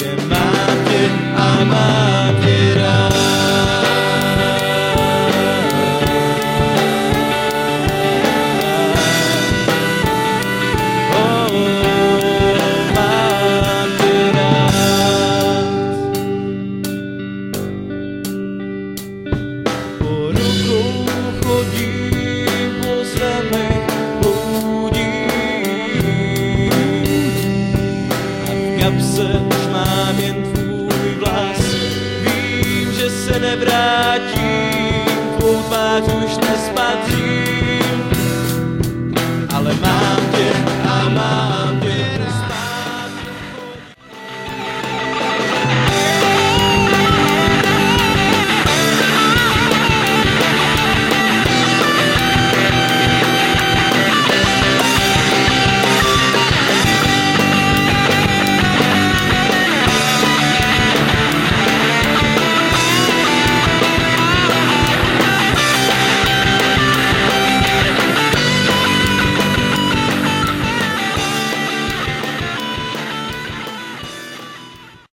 že mám tě a mám tě rád. Už mám jen tvůj vlas, vím, že se nevrátím, tvou tvář už nespatřím, ale mám tě a mám